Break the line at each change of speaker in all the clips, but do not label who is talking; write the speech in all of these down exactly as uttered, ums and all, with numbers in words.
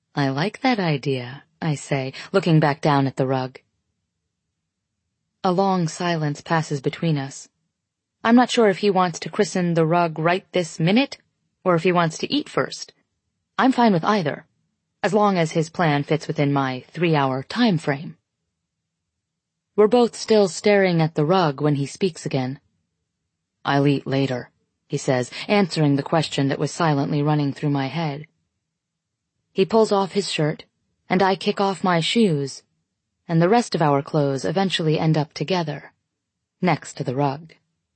I like that idea, I say, looking back down at the rug. A long silence passes between us. I'm not sure if he wants to christen the rug right this minute, or if he wants to eat first. I'm fine with either, as long as his plan fits within my three-hour time frame. We're both still staring at the rug when he speaks again. I'll eat later, he says, answering the question that was silently running through my head. He pulls off his shirt, and I kick off my shoes, and the rest of our clothes eventually end up together, next to the rug.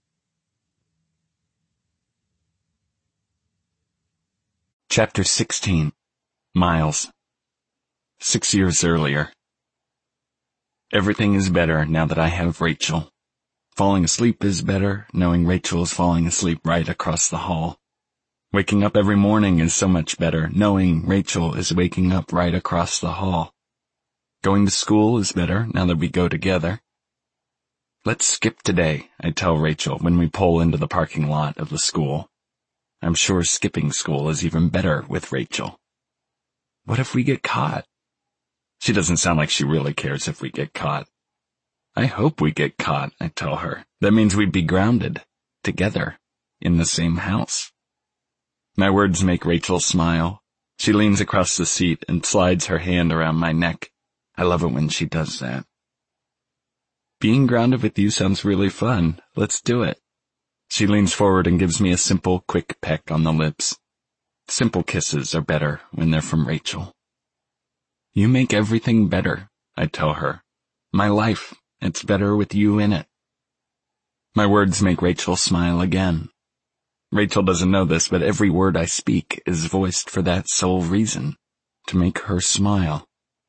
Chapter sixteen. Miles. Six years earlier. Everything is better now that I have Rachel. Falling asleep is better, knowing Rachel is falling asleep right across the hall. Waking up every morning is so much better, knowing Rachel is waking up right across the hall. Going to school is better now that we go together. Let's skip today, I tell Rachel when we pull into the parking lot of the school. I'm sure skipping school is even better with Rachel. What if we get caught? She doesn't sound like she really cares if we get caught. I hope we get caught, I tell her. That means we'd be grounded, together, in the same house. My words make Rachel smile. She leans across the seat and slides her hand around my neck. I love it when she does that. Being grounded with you sounds really fun. Let's do it. She leans forward and gives me a simple, quick peck on the lips. Simple kisses are better when they're from Rachel. You make everything better, I tell her. My life, it's better with you in it. My words make Rachel smile again. Rachel doesn't know this, but every word I speak is voiced for that sole reason, to make her smile.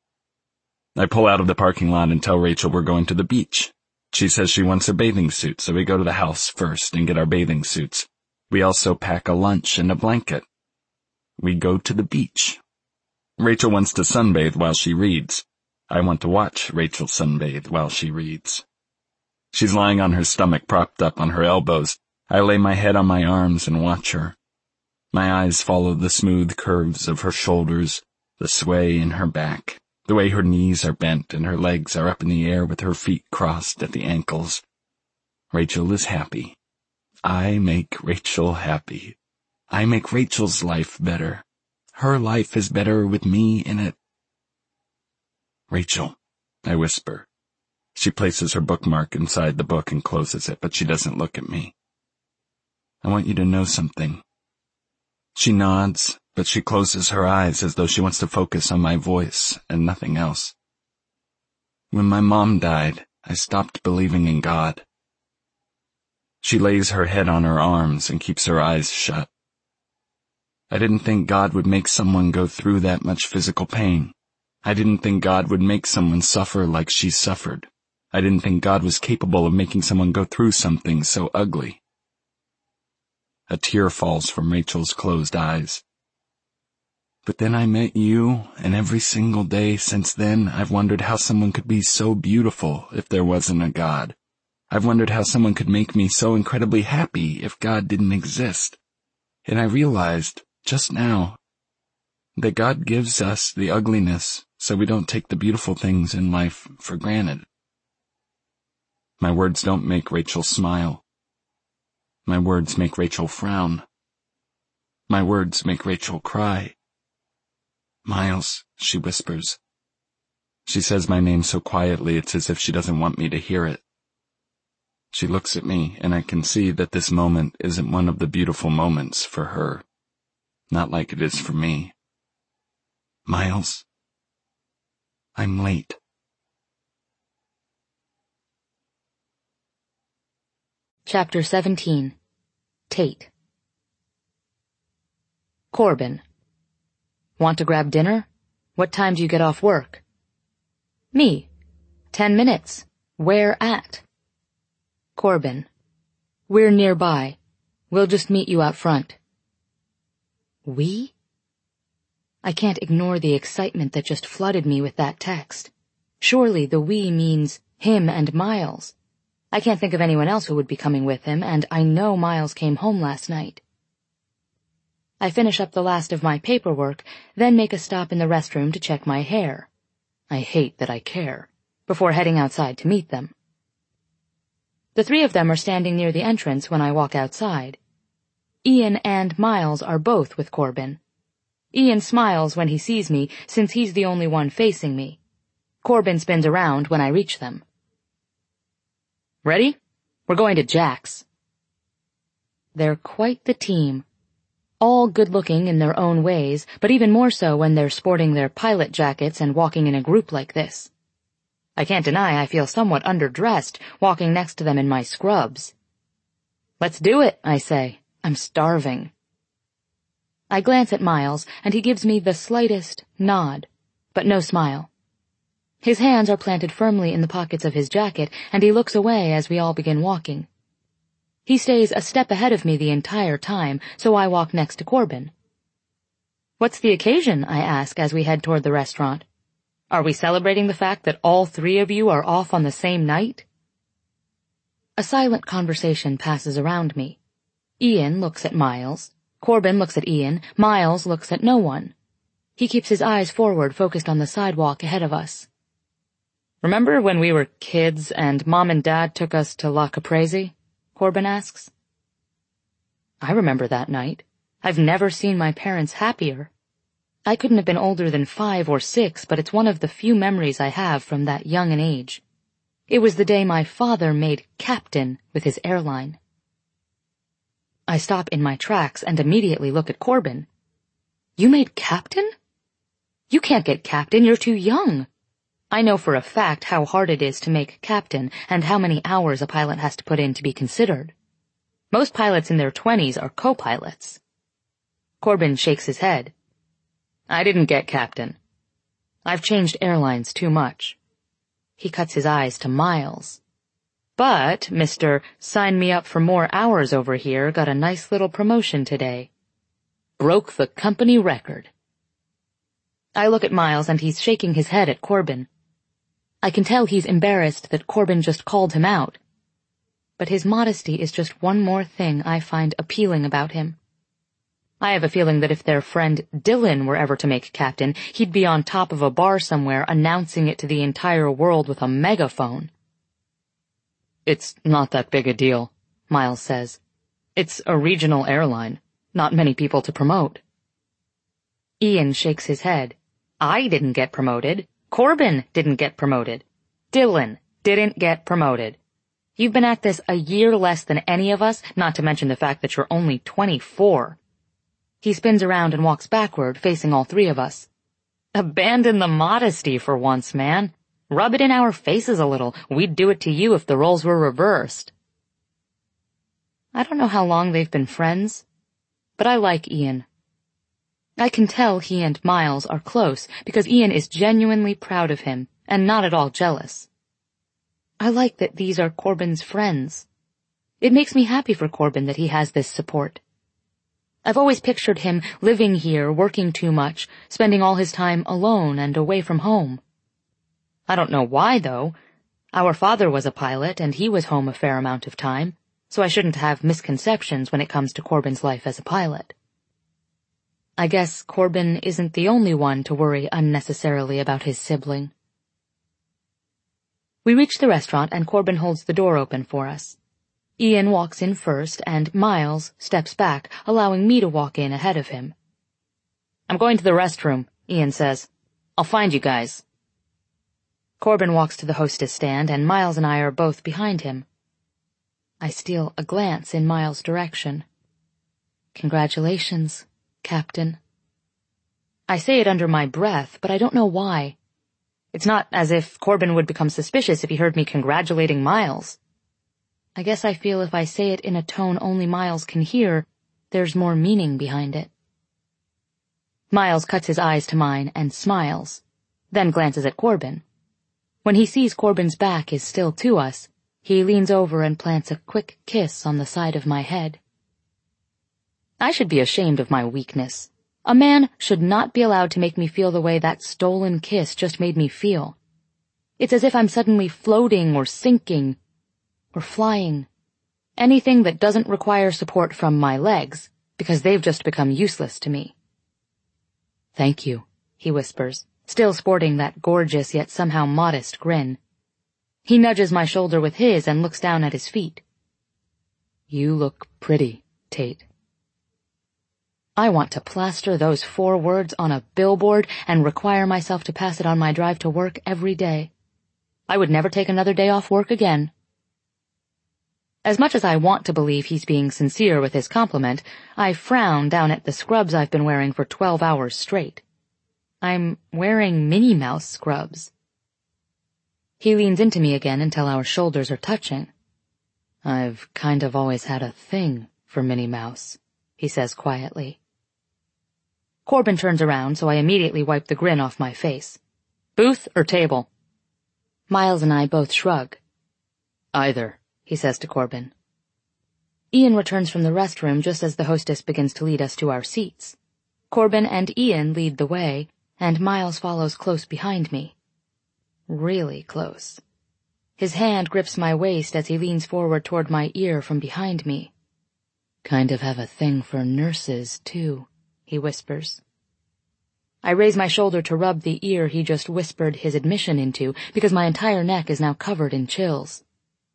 I pull out of the parking lot and tell Rachel we're going to the beach. She says she wants a bathing suit, so we go to the house first and get our bathing suits. We also pack a lunch and a blanket. We go to the beach. Rachel wants to sunbathe while she reads. I want to watch Rachel sunbathe while she reads. She's lying on her stomach, propped up on her elbows. I lay my head on my arms and watch her. My eyes follow the smooth curves of her shoulders, the sway in her back, the way her knees are bent and her legs are up in the air with her feet crossed at the ankles. Rachel is happy. I make Rachel happy. I make Rachel's life better. Her life is better with me in it. Rachel, I whisper. She places her bookmark inside the book and closes it, but she doesn't look at me. I want you to know something. She nods, but she closes her eyes as though she wants to focus on my voice and nothing else. When my mom died, I stopped believing in God. She lays her head on her arms and keeps her eyes shut. I didn't think God would make someone go through that much physical pain. I didn't think God would make someone suffer like she suffered. I didn't think God was capable of making someone go through something so ugly. A tear falls from Rachel's closed eyes. But then I met you, and every single day since then I've wondered how someone could be so beautiful if there wasn't a God. I've wondered how someone could make me so incredibly happy if God didn't exist. And I realized, just now, that God gives us the ugliness so we don't take the beautiful things in life for granted. My words don't make Rachel smile. My words make Rachel frown. My words make Rachel cry. Miles, she whispers. She says my name so quietly it's as if she doesn't want me to hear it. She looks at me, and I can see that this moment isn't one of the beautiful moments for her. Not like it is for me. Miles, I'm late.
Chapter seventeen. Tate. Corbin. Want to grab dinner? What time do you get off work? Me. Ten minutes. Where at? Corbin. We're nearby. We'll just meet you out front. We? I can't ignore the excitement that just flooded me with that text. Surely the we means him and Miles. I can't think of anyone else who would be coming with him, and I know Miles came home last night. I finish up the last of my paperwork, then make a stop in the restroom to check my hair. I hate that I care, before heading outside to meet them. The three of them are standing near the entrance when I walk outside. Ian and Miles are both with Corbin. Ian smiles when he sees me, since he's the only one facing me. Corbin spins around when I reach them. Ready? We're going to Jack's. They're quite the team. All good-looking in their own ways, but even more so when they're sporting their pilot jackets and walking in a group like this. I can't deny I feel somewhat underdressed, walking next to them in my scrubs. Let's do it, I say. I'm starving. I glance at Miles, and he gives me the slightest nod, but no smile. His hands are planted firmly in the pockets of his jacket, and he looks away as we all begin walking. He stays a step ahead of me the entire time, so I walk next to Corbin. What's the occasion? I ask as we head toward the restaurant. Are we celebrating the fact that all three of you are off on the same night? A silent conversation passes around me. Ian looks at Miles. Corbin looks at Ian. Miles looks at no one. He keeps his eyes forward, focused on the sidewalk ahead of us. Remember when we were kids and Mom and Dad took us to La Caprese? Corbin asks. I remember that night. I've never seen my parents happier. I couldn't have been older than five or six, but it's one of the few memories I have from that young an age. It was the day my father made captain with his airline. I stop in my tracks and immediately look at Corbin. You made captain? You can't get captain, you're too young. I know for a fact how hard it is to make captain and how many hours a pilot has to put in to be considered. Most pilots in their twenties are co-pilots. Corbin shakes his head. I didn't get captain. I've changed airlines too much. He cuts his eyes to Miles. But Mister Sign Me Up for More Hours over here got a nice little promotion today. Broke the company record. I look at Miles and he's shaking his head at Corbin. I can tell he's embarrassed that Corbin just called him out. But his modesty is just one more thing I find appealing about him. I have a feeling that if their friend Dylan were ever to make captain, he'd be on top of a bar somewhere announcing it to the entire world with a megaphone. It's not that big a deal, Miles says. It's a regional airline. Not many people to promote. Ian shakes his head. I didn't get promoted. Corbin didn't get promoted. Dylan didn't get promoted. You've been at this a year less than any of us, not to mention the fact that you're only twenty-four. He spins around and walks backward, facing all three of us. Abandon the modesty for once, man. Rub it in our faces a little. We'd do it to you if the roles were reversed. I don't know how long they've been friends, but I like Ian. I can tell he and Miles are close because Ian is genuinely proud of him and not at all jealous. I like that these are Corbin's friends. It makes me happy for Corbin that he has this support. I've always pictured him living here, working too much, spending all his time alone and away from home. I don't know why, though. Our father was a pilot, and he was home a fair amount of time, so I shouldn't have misconceptions when it comes to Corbin's life as a pilot. I guess Corbin isn't the only one to worry unnecessarily about his sibling. We reach the restaurant, and Corbin holds the door open for us. Ian walks in first, and Miles steps back, allowing me to walk in ahead of him. I'm going to the restroom, Ian says. I'll find you guys. Corbin walks to the hostess stand, and Miles and I are both behind him. I steal a glance in Miles' direction. Congratulations, Captain. I say it under my breath, but I don't know why. It's not as if Corbin would become suspicious if he heard me congratulating Miles. I guess I feel if I say it in a tone only Miles can hear, there's more meaning behind it. Miles cuts his eyes to mine and smiles, then glances at Corbin. When he sees Corbin's back is still to us, he leans over and plants a quick kiss on the side of my head. I should be ashamed of my weakness. A man should not be allowed to make me feel the way that stolen kiss just made me feel. It's as if I'm suddenly floating or sinking or flying. Anything that doesn't require support from my legs because they've just become useless to me. Thank you, he whispers, still sporting that gorgeous yet somehow modest grin. He nudges my shoulder with his and looks down at his feet. You look pretty, Tate. I want to plaster those four words on a billboard and require myself to pass it on my drive to work every day. I would never take another day off work again. As much as I want to believe he's being sincere with his compliment, I frown down at the scrubs I've been wearing for twelve hours straight. I'm wearing Minnie Mouse scrubs. He leans into me again until our shoulders are touching. I've kind of always had a thing for Minnie Mouse, he says quietly. Corbin turns around, so I immediately wipe the grin off my face. Booth or table? Miles and I both shrug. Either, he says to Corbin. Ian returns from the restroom just as the hostess begins to lead us to our seats. Corbin and Ian lead the way, and Miles follows close behind me. Really close. His hand grips my waist as he leans forward toward my ear from behind me. Kind of have a thing for nurses, too, he whispers. I raise my shoulder to rub the ear he just whispered his admission into because my entire neck is now covered in chills.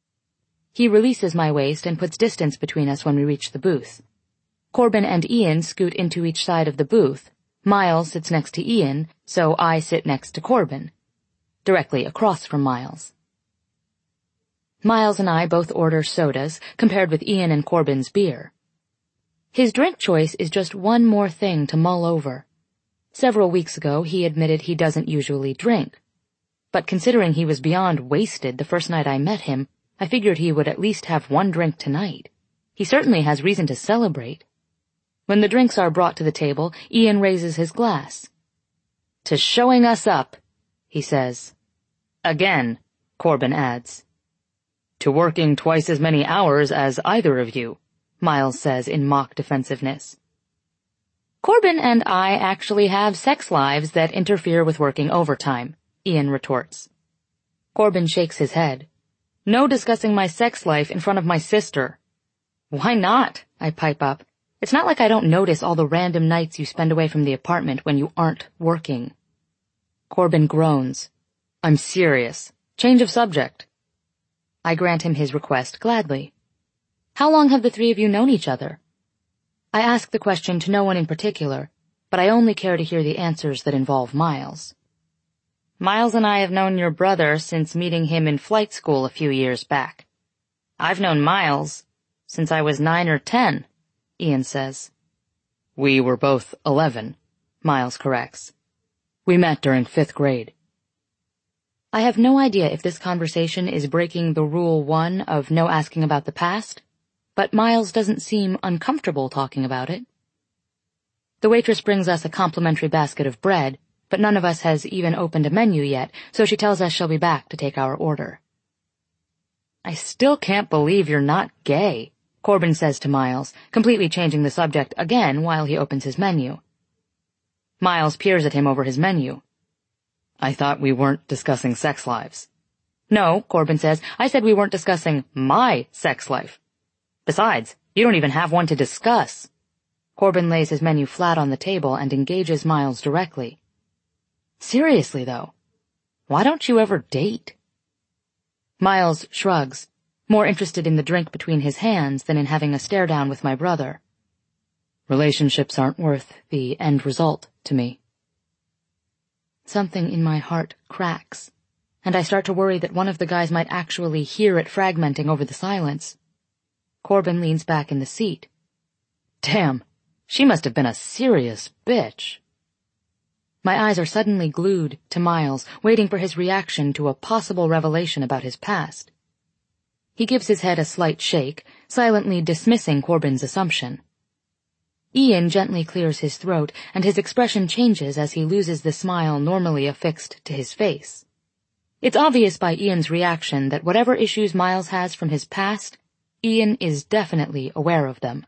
He releases my waist and puts distance between us when we reach the booth. Corbin and Ian scoot into each side of the booth. Miles sits next to Ian, so I sit next to Corbin, directly across from Miles. Miles and I both order sodas, compared with Ian and Corbin's beer. His drink choice is just one more thing to mull over. Several weeks ago, he admitted he doesn't usually drink. But considering he was beyond wasted the first night I met him, I figured he would at least have one drink tonight. He certainly has reason to celebrate. When the drinks are brought to the table, Ian raises his glass. To showing us up, he says. Again, Corbin adds. To working twice as many hours as either of you, Miles says in mock defensiveness. Corbin and I actually have sex lives that interfere with working overtime, Ian retorts. Corbin shakes his head. No discussing my sex life in front of my sister. Why not? I pipe up. It's not like I don't notice all the random nights you spend away from the apartment when you aren't working. Corbin groans. I'm serious. Change of subject. I grant him his request gladly. How long have the three of you known each other? I ask the question to no one in particular, but I only care to hear the answers that involve Miles. Miles and I have known your brother since meeting him in flight school a few years back. I've known Miles since I was nine or ten, Ian says. We were both eleven, Miles corrects. We met during fifth grade. I have no idea if this conversation is breaking the rule one of no asking about the past, but Miles doesn't seem uncomfortable talking about it. The waitress brings us a complimentary basket of bread, but none of us has even opened a menu yet, so she tells us she'll be back to take our order. I still can't believe you're not gay, Corbin says to Miles, completely changing the subject again while he opens his menu. Miles peers at him over his menu. I thought we weren't discussing sex lives. No, Corbin says, I said we weren't discussing my sex life. Besides, you don't even have one to discuss. Corbin lays his menu flat on the table and engages Miles directly. Seriously, though, why don't you ever date? Miles shrugs, more interested in the drink between his hands than in having a stare-down with my brother. Relationships aren't worth the end result to me. Something in my heart cracks, and I start to worry that one of the guys might actually hear it fragmenting over the silence. Corbin leans back in the seat. Damn, she must have been a serious bitch. My eyes are suddenly glued to Miles, waiting for his reaction to a possible revelation about his past. He gives his head a slight shake, silently dismissing Corbin's assumption. Ian gently clears his throat, and his expression changes as he loses the smile normally affixed to his face. It's obvious by Ian's reaction that whatever issues Miles has from his past, Ian is definitely aware of them.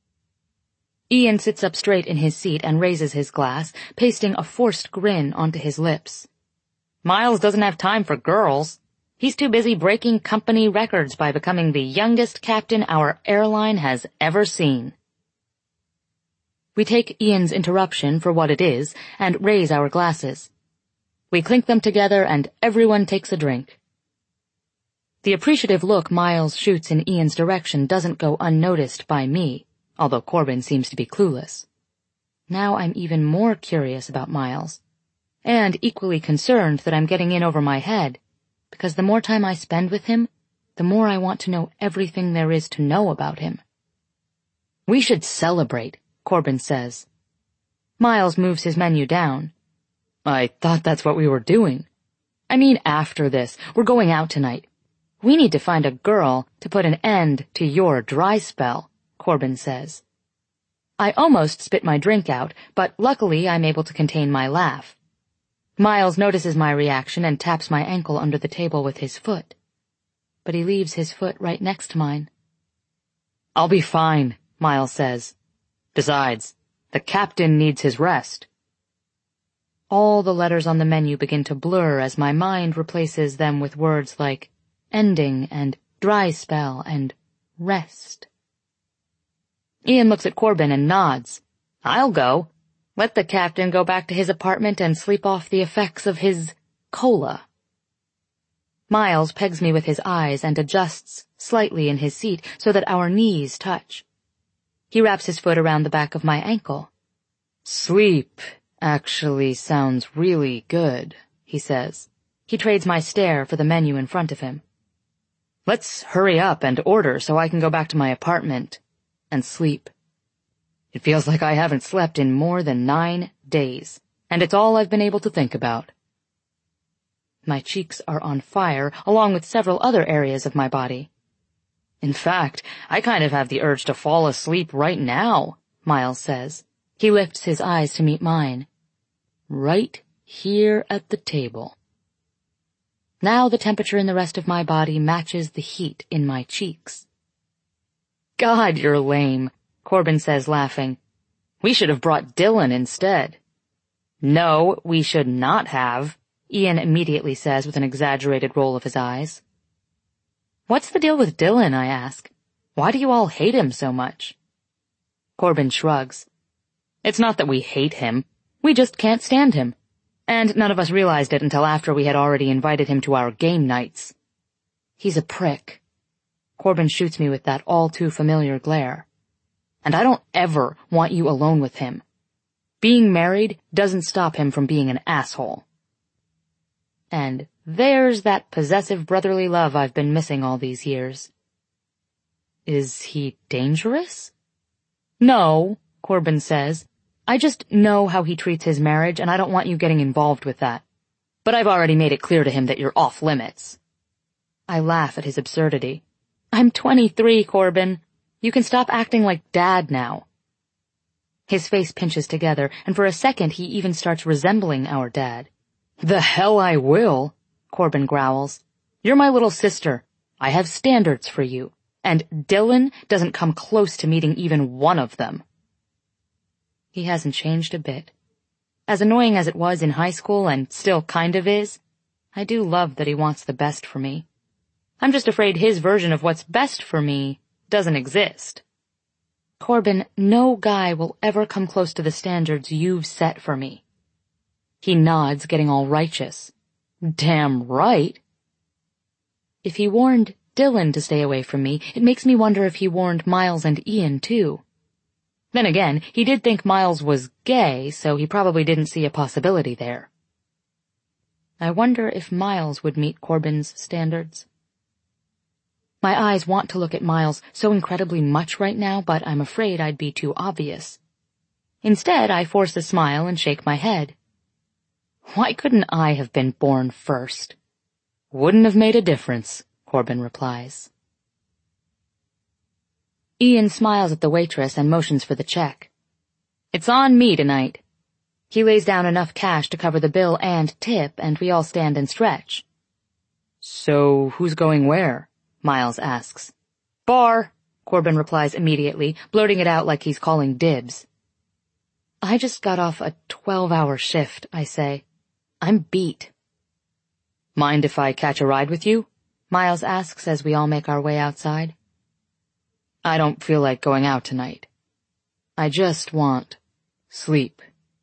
Ian sits up straight in his seat and raises his glass, pasting a forced grin onto his lips. Miles doesn't have time for girls. He's too busy breaking company records by becoming the youngest captain our airline has ever seen. We take Ian's interruption for what it is and raise our glasses. We clink them together and everyone takes a drink. The appreciative look Miles shoots in Ian's direction doesn't go unnoticed by me, although Corbin seems to be clueless. Now I'm even more curious about Miles, and equally concerned that I'm getting in over my head, because the more time I spend with him, the more I want to know everything there is to know about him. We should celebrate, Corbin says. Miles moves his menu down. I thought that's what we were doing. I mean, after this, we're going out tonight. We need to find a girl to put an end to your dry spell, Corbin says. I almost spit my drink out, but luckily I'm able to contain my laugh. Miles notices my reaction and taps my ankle under the table with his foot. But he leaves his foot right next to mine. I'll be fine, Miles says. Besides, the captain needs his rest. All the letters on the menu begin to blur as my mind replaces them with words like ending and dry spell and rest. Ian looks at Corbin and nods. I'll go. Let the captain go back to his apartment and sleep off the effects of his cola. Miles pegs me with his eyes and adjusts slightly in his seat so that our knees touch. He wraps his foot around the back of my ankle. Sleep actually sounds really good, he says. He trades my stare for the menu in front of him. Let's hurry up and order so I can go back to my apartment and sleep. It feels like I haven't slept in more than nine days, and it's all I've been able to think about. My cheeks are on fire, along with several other areas of my body. In fact, I kind of have the urge to fall asleep right now, Miles says. He lifts his eyes to meet mine. Right here at the table. Now the temperature in the rest of my body matches the heat in my cheeks. God, you're lame, Corbin says, laughing. We should have brought Dylan instead. No, we should not have, Ian immediately says with an exaggerated roll of his eyes. What's the deal with Dylan, I ask. Why do you all hate him so much? Corbin shrugs. It's not that we hate him. We just can't stand him. And none of us realized it until after we had already invited him to our game nights. He's a prick. Corbin shoots me with that all-too-familiar glare. And I don't ever want you alone with him. Being married doesn't stop him from being an asshole. And there's that possessive brotherly love I've been missing all these years. Is he dangerous? No, Corbin says. I just know how he treats his marriage, and I don't want you getting involved with that. But I've already made it clear to him that you're off limits. I laugh at his absurdity. I'm twenty-three, Corbin. You can stop acting like Dad now. His face pinches together, and for a second he even starts resembling our dad. The hell I will, Corbin growls. You're my little sister. I have standards for you, and Dylan doesn't come close to meeting even one of them. He hasn't changed a bit. As annoying as it was in high school, and still kind of is, I do love that he wants the best for me. I'm just afraid his version of what's best for me doesn't exist. Corbin, no guy will ever come close to the standards you've set for me. He nods, getting all righteous. Damn right. If he warned Dylan to stay away from me, it makes me wonder if he warned Miles and Ian too. Then again, he did think Miles was gay, so he probably didn't see a possibility there. I wonder if Miles would meet Corbin's standards. My eyes want to look at Miles so incredibly much right now, but I'm afraid I'd be too obvious. Instead, I force a smile and shake my head. Why couldn't I have been born first? Wouldn't have made a difference, Corbin replies. Ian smiles at the waitress and motions for the check. It's on me tonight. He lays down enough cash to cover the bill and tip, and we all stand and stretch. So who's going where? Miles asks. Bar, Corbin replies immediately, blurting it out like he's calling dibs. I just got off a twelve-hour shift, I say. I'm beat. Mind if I catch a ride with you? Miles asks as we all make our way outside. I don't feel like going out tonight. I just want Sleep.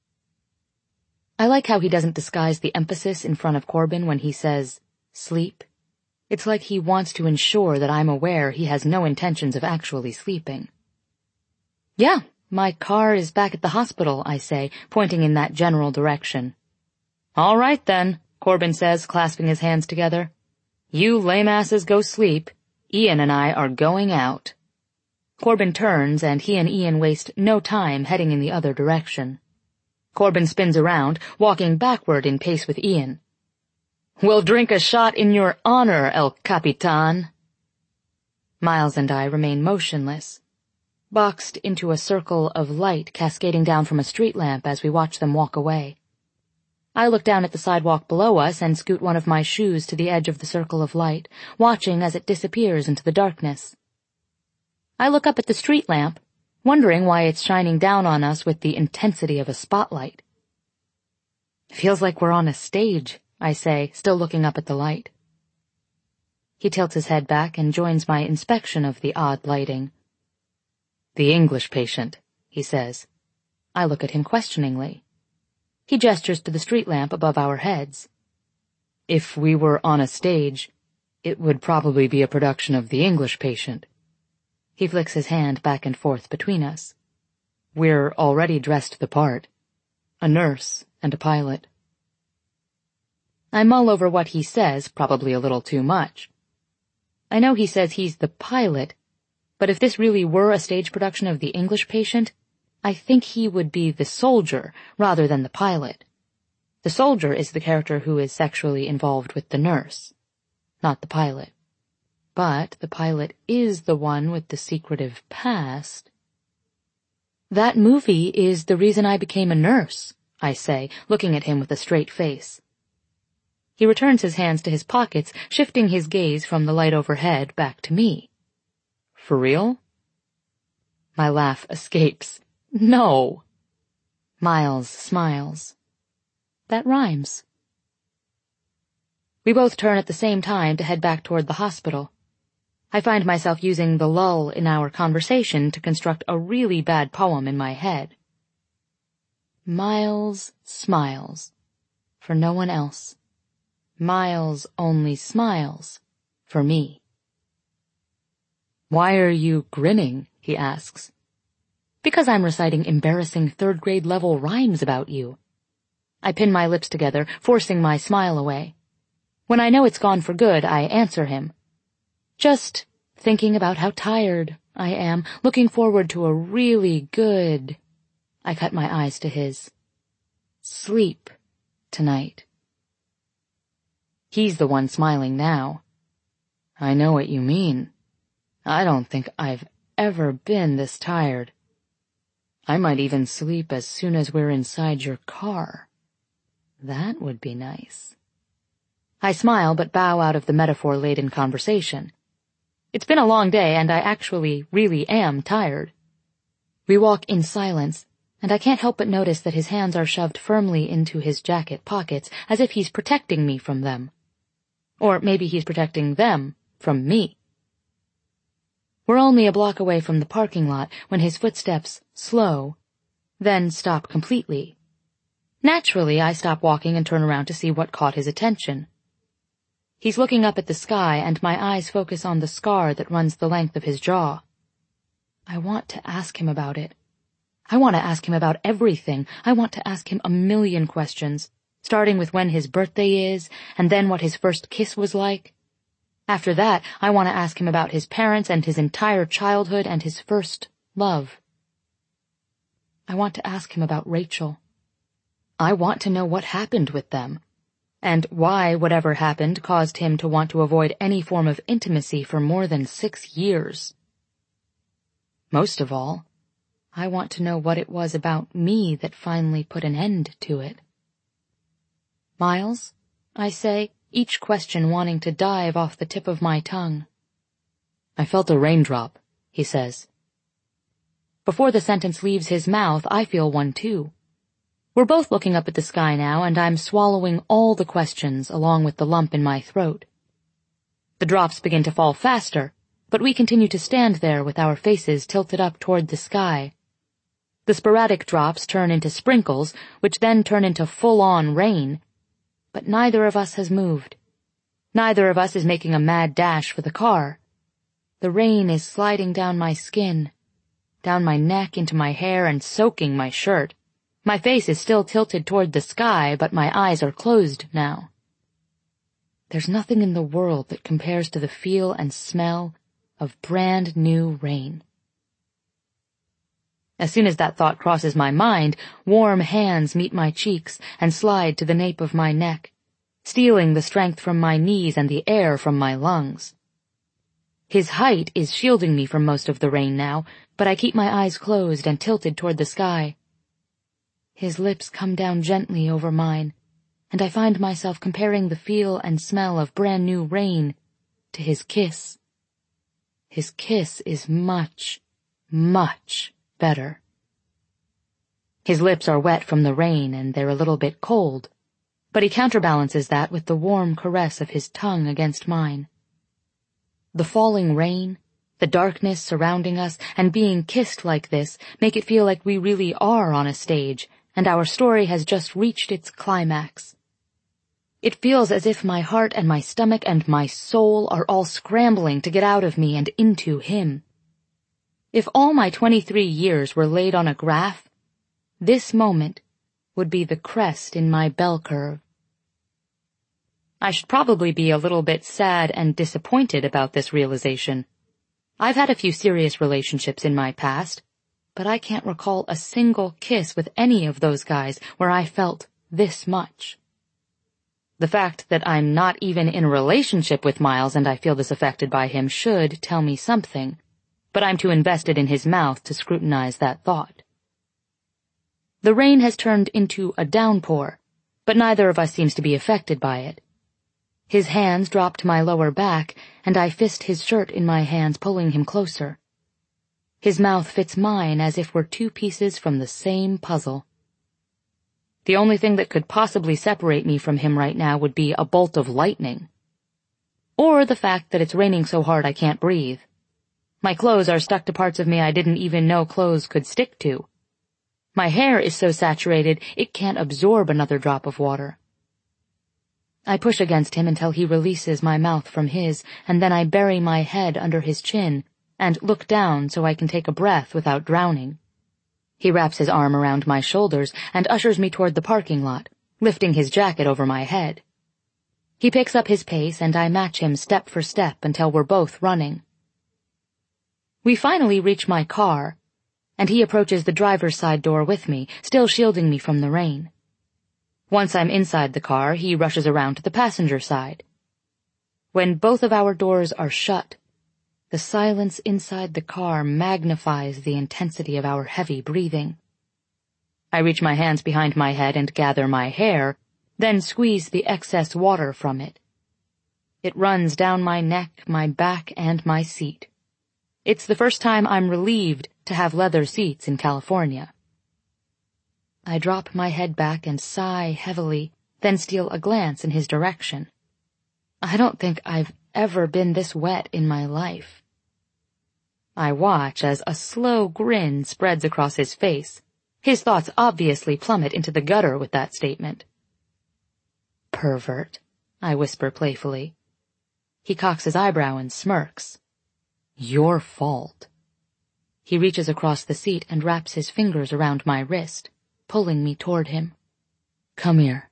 I like how he doesn't disguise the emphasis in front of Corbin when he says, sleep. It's like he wants to ensure that I'm aware he has no intentions of actually sleeping. Yeah, my car is back at the hospital, I say, pointing in that general direction. All right then, Corbin says, clasping his hands together. You lame asses go sleep. Ian and I are going out. Corbin turns, and he and Ian waste no time heading in the other direction. Corbin spins around, walking backward in pace with Ian. We'll drink a shot in your honor, El Capitan. Miles and I remain motionless, boxed into a circle of light cascading down from a street lamp as we watch them walk away. I look down at the sidewalk below us and scoot one of my shoes to the edge of the circle of light, watching as it disappears into the darkness. I look up at the street lamp, wondering why it's shining down on us with the intensity of a spotlight. Feels like we're on a stage, I say, still looking up at the light. He tilts his head back and joins my inspection of the odd lighting. The English patient, he says. I look at him questioningly. He gestures to the street lamp above our heads. If we were on a stage, it would probably be a production of The English Patient. He flicks his hand back and forth between us. We're already dressed the part. A nurse and a pilot. I mull over what he says, probably a little too much. I know he says he's the pilot, but if this really were a stage production of The English Patient, I think he would be the soldier rather than the pilot. The soldier is the character who is sexually involved with the nurse, not the pilot. But the pilot is the one with the secretive past. That movie is the reason I became a nurse, I say, looking at him with a straight face. He returns his hands to his pockets, shifting his gaze from the light overhead back to me. For real? My laugh escapes. No. Miles smiles. That rhymes. We both turn at the same time to head back toward the hospital. I find myself using the lull in our conversation to construct a really bad poem in my head. Miles smiles. For no one else. Miles only smiles. For me. Why are you grinning? He asks. Because I'm reciting embarrassing third-grade level rhymes about you. I pin my lips together, forcing my smile away. When I know it's gone for good, I answer him. Just thinking about how tired I am, looking forward to a really good... I cut my eyes to his. Sleep tonight. He's the one smiling now. I know what you mean. I don't think I've ever been this tired. I might even sleep as soon as we're inside your car. That would be nice. I smile but bow out of the metaphor-laden conversation. It's been a long day, and I actually really am tired. We walk in silence, and I can't help but notice that his hands are shoved firmly into his jacket pockets, as if he's protecting me from them. Or maybe he's protecting them from me. We're only a block away from the parking lot when his footsteps slow, then stop completely. Naturally, I stop walking and turn around to see what caught his attention. He's looking up at the sky, and my eyes focus on the scar that runs the length of his jaw. I want to ask him about it. I want to ask him about everything. I want to ask him a million questions, starting with when his birthday is, and then what his first kiss was like. After that, I want to ask him about his parents and his entire childhood and his first love. I want to ask him about Rachel. I want to know what happened with them, and why whatever happened caused him to want to avoid any form of intimacy for more than six years. Most of all, I want to know what it was about me that finally put an end to it. Miles, I say, each question wanting to dive off the tip of my tongue. I felt a raindrop, he says. Before the sentence leaves his mouth, I feel one too. We're both looking up at the sky now, and I'm swallowing all the questions along with the lump in my throat. The drops begin to fall faster, but we continue to stand there with our faces tilted up toward the sky. The sporadic drops turn into sprinkles, which then turn into full-on rain. But neither of us has moved. Neither of us is making a mad dash for the car. The rain is sliding down my skin, down my neck into my hair and soaking my shirt. My face is still tilted toward the sky, but my eyes are closed now. There's nothing in the world that compares to the feel and smell of brand new rain. As soon as that thought crosses my mind, warm hands meet my cheeks and slide to the nape of my neck, stealing the strength from my knees and the air from my lungs. His height is shielding me from most of the rain now, but I keep my eyes closed and tilted toward the sky. His lips come down gently over mine, and I find myself comparing the feel and smell of brand new rain to his kiss. His kiss is much, much better. His lips are wet from the rain and they're a little bit cold, but he counterbalances that with the warm caress of his tongue against mine. The falling rain, the darkness surrounding us, and being kissed like this make it feel like we really are on a stage, and our story has just reached its climax. It feels as if my heart and my stomach and my soul are all scrambling to get out of me and into him. If all my twenty-three years were laid on a graph, this moment would be the crest in my bell curve. I should probably be a little bit sad and disappointed about this realization. I've had a few serious relationships in my past, but I can't recall a single kiss with any of those guys where I felt this much. The fact that I'm not even in a relationship with Miles and I feel this affected by him should tell me something, but I'm too invested in his mouth to scrutinize that thought. The rain has turned into a downpour, but neither of us seems to be affected by it. His hands drop to my lower back, and I fist his shirt in my hands, pulling him closer. His mouth fits mine as if we're two pieces from the same puzzle. The only thing that could possibly separate me from him right now would be a bolt of lightning. Or the fact that it's raining so hard I can't breathe. My clothes are stuck to parts of me I didn't even know clothes could stick to. My hair is so saturated it can't absorb another drop of water. I push against him until he releases my mouth from his, and then I bury my head under his chin and look down so I can take a breath without drowning. He wraps his arm around my shoulders and ushers me toward the parking lot, lifting his jacket over my head. He picks up his pace and I match him step for step until we're both running. We finally reach my car, and he approaches the driver's side door with me, still shielding me from the rain. Once I'm inside the car, he rushes around to the passenger side. When both of our doors are shut, the silence inside the car magnifies the intensity of our heavy breathing. I reach my hands behind my head and gather my hair, then squeeze the excess water from it. It runs down my neck, my back, and my seat. It's the first time I'm relieved to have leather seats in California. I drop my head back and sigh heavily, then steal a glance in his direction. I don't think I've ever been this wet in my life. I watch as a slow grin spreads across his face. His thoughts obviously plummet into the gutter with that statement. Pervert, I whisper playfully. He cocks his eyebrow and smirks. Your fault. He reaches across the seat and wraps his fingers around my wrist, pulling me toward him. Come here.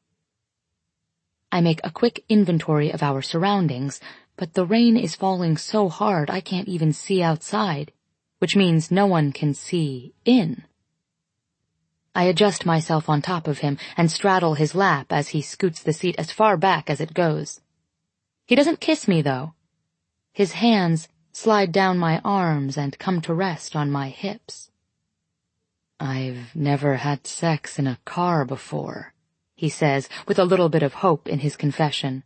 I make a quick inventory of our surroundings, but the rain is falling so hard I can't even see outside, which means no one can see in. I adjust myself on top of him and straddle his lap as he scoots the seat as far back as it goes. He doesn't kiss me, though. His hands slide down my arms and come to rest on my hips. I've never had sex in a car before, he says, with a little bit of hope in his confession.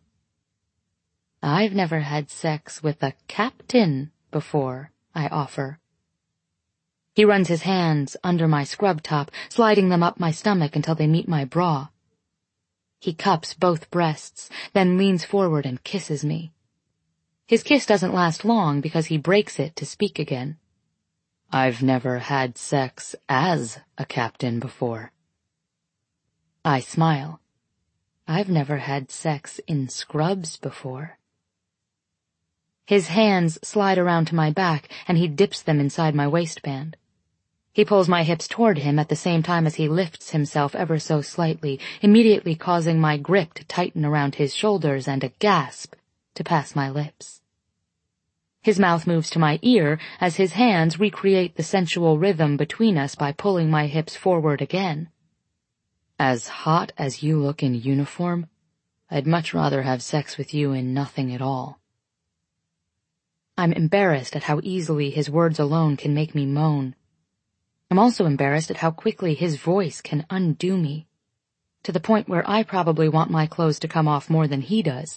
I've never had sex with a captain before, I offer. He runs his hands under my scrub top, sliding them up my stomach until they meet my bra. He cups both breasts, then leans forward and kisses me. His kiss doesn't last long because he breaks it to speak again. I've never had sex as a captain before. I smile. I've never had sex in scrubs before. His hands slide around to my back, and he dips them inside my waistband. He pulls my hips toward him at the same time as he lifts himself ever so slightly, immediately causing my grip to tighten around his shoulders and a gasp to pass my lips. His mouth moves to my ear as his hands recreate the sensual rhythm between us by pulling my hips forward again. As hot as you look in uniform, I'd much rather have sex with you in nothing at all. I'm embarrassed at how easily his words alone can make me moan. I'm also embarrassed at how quickly his voice can undo me, to the point where I probably want my clothes to come off more than he does.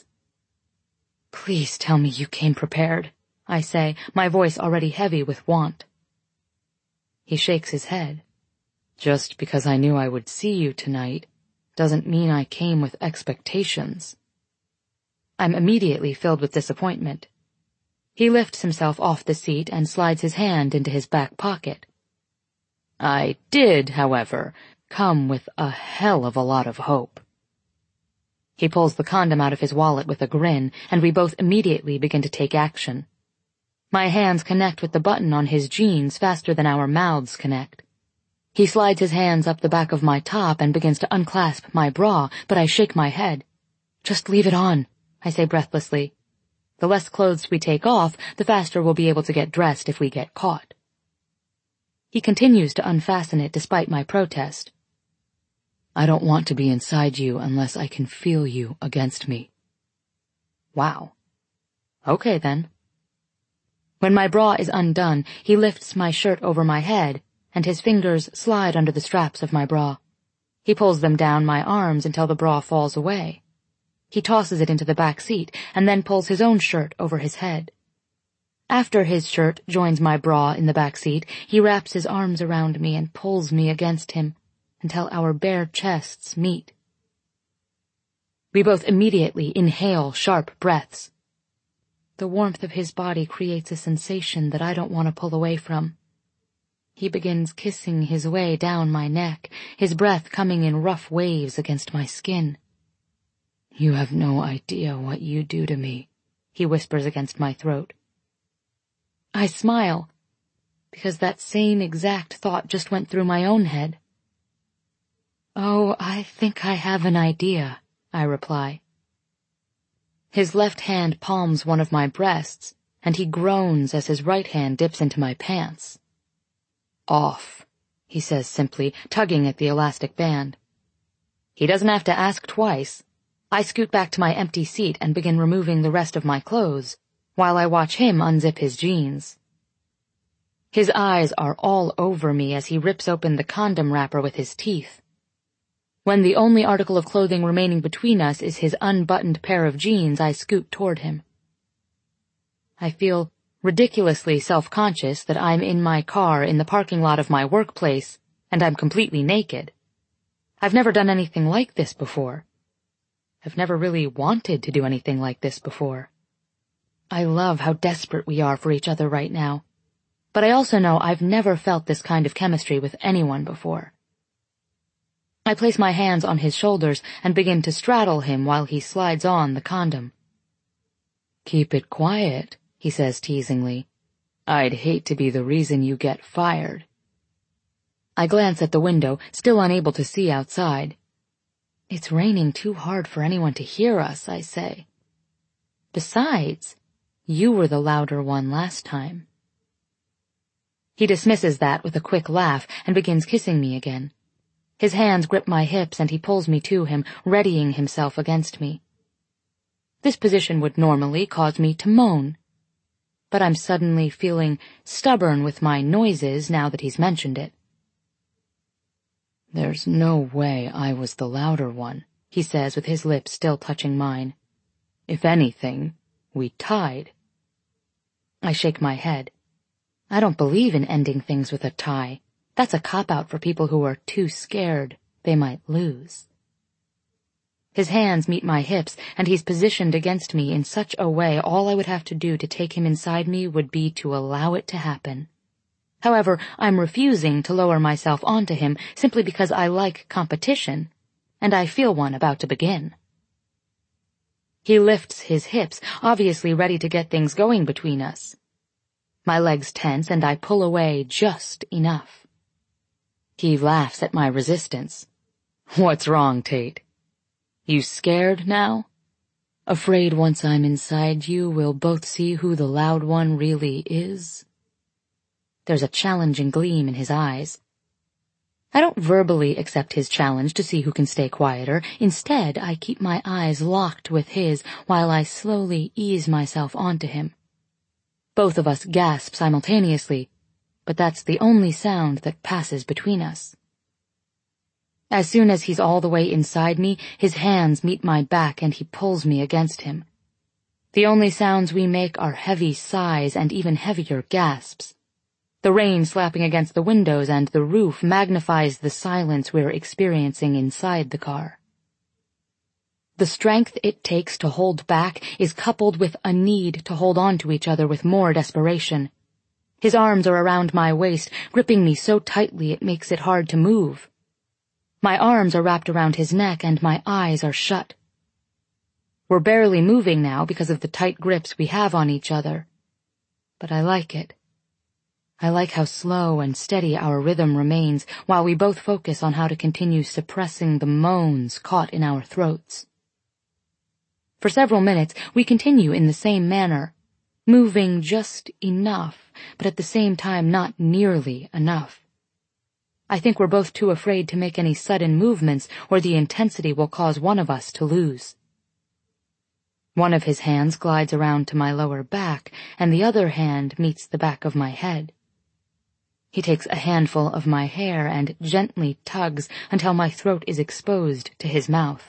Please tell me you came prepared, I say, my voice already heavy with want. He shakes his head. Just because I knew I would see you tonight doesn't mean I came with expectations. I'm immediately filled with disappointment. He lifts himself off the seat and slides his hand into his back pocket. I did, however, come with a hell of a lot of hope. He pulls the condom out of his wallet with a grin, and we both immediately begin to take action. My hands connect with the button on his jeans faster than our mouths connect. He slides his hands up the back of my top and begins to unclasp my bra, but I shake my head. Just leave it on, I say breathlessly. The less clothes we take off, the faster we'll be able to get dressed if we get caught. He continues to unfasten it despite my protest. I don't want to be inside you unless I can feel you against me. Wow. Okay then. When my bra is undone, he lifts my shirt over my head, and his fingers slide under the straps of my bra. He pulls them down my arms until the bra falls away. He tosses it into the back seat and then pulls his own shirt over his head. After his shirt joins my bra in the back seat, he wraps his arms around me and pulls me against him until our bare chests meet. We both immediately inhale sharp breaths. The warmth of his body creates a sensation that I don't want to pull away from. He begins kissing his way down my neck, his breath coming in rough waves against my skin. You have no idea what you do to me, he whispers against my throat. I smile, because that same exact thought just went through my own head. Oh, I think I have an idea, I reply. His left hand palms one of my breasts, and he groans as his right hand dips into my pants. Off, he says simply, tugging at the elastic band. He doesn't have to ask twice. I scoot back to my empty seat and begin removing the rest of my clothes, while I watch him unzip his jeans. His eyes are all over me as he rips open the condom wrapper with his teeth. When the only article of clothing remaining between us is his unbuttoned pair of jeans, I scoot toward him. I feel ridiculously self-conscious that I'm in my car in the parking lot of my workplace, and I'm completely naked. I've never done anything like this before. I've never really wanted to do anything like this before. I love how desperate we are for each other right now, but I also know I've never felt this kind of chemistry with anyone before. I place my hands on his shoulders and begin to straddle him while he slides on the condom. Keep it quiet, he says teasingly. I'd hate to be the reason you get fired. I glance at the window, still unable to see outside. It's raining too hard for anyone to hear us, I say. Besides, you were the louder one last time. He dismisses that with a quick laugh and begins kissing me again. His hands grip my hips and he pulls me to him, readying himself against me. This position would normally cause me to moan, but I'm suddenly feeling stubborn with my noises now that he's mentioned it. There's no way I was the louder one, he says with his lips still touching mine. If anything, we tied. I shake my head. I don't believe in ending things with a tie. That's a cop-out for people who are too scared they might lose. His hands meet my hips, and he's positioned against me in such a way all I would have to do to take him inside me would be to allow it to happen. However, I'm refusing to lower myself onto him simply because I like competition, and I feel one about to begin. He lifts his hips, obviously ready to get things going between us. My legs tense and I pull away just enough. He laughs at my resistance. What's wrong, Tate? You scared now? Afraid once I'm inside you we'll both see who the loud one really is? There's a challenging gleam in his eyes. I don't verbally accept his challenge to see who can stay quieter. Instead, I keep my eyes locked with his while I slowly ease myself onto him. Both of us gasp simultaneously, but that's the only sound that passes between us. As soon as he's all the way inside me, his hands meet my back and he pulls me against him. The only sounds we make are heavy sighs and even heavier gasps. The rain slapping against the windows and the roof magnifies the silence we're experiencing inside the car. The strength it takes to hold back is coupled with a need to hold on to each other with more desperation. His arms are around my waist, gripping me so tightly it makes it hard to move. My arms are wrapped around his neck and my eyes are shut. We're barely moving now because of the tight grips we have on each other. But I like it. I like how slow and steady our rhythm remains while we both focus on how to continue suppressing the moans caught in our throats. For several minutes, we continue in the same manner, moving just enough, but at the same time not nearly enough. I think we're both too afraid to make any sudden movements or the intensity will cause one of us to lose. One of his hands glides around to my lower back, and the other hand meets the back of my head. He takes a handful of my hair and gently tugs until my throat is exposed to his mouth.